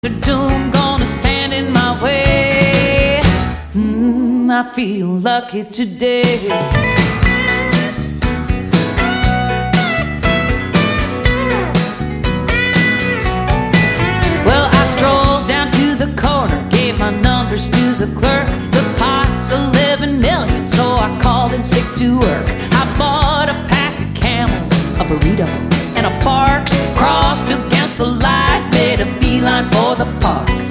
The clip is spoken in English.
Doom gonna stand in my way. I feel lucky today. Well, I strolled down to the corner, gave my numbers to the clerk. The pot's 11 million, so I called in sick to work.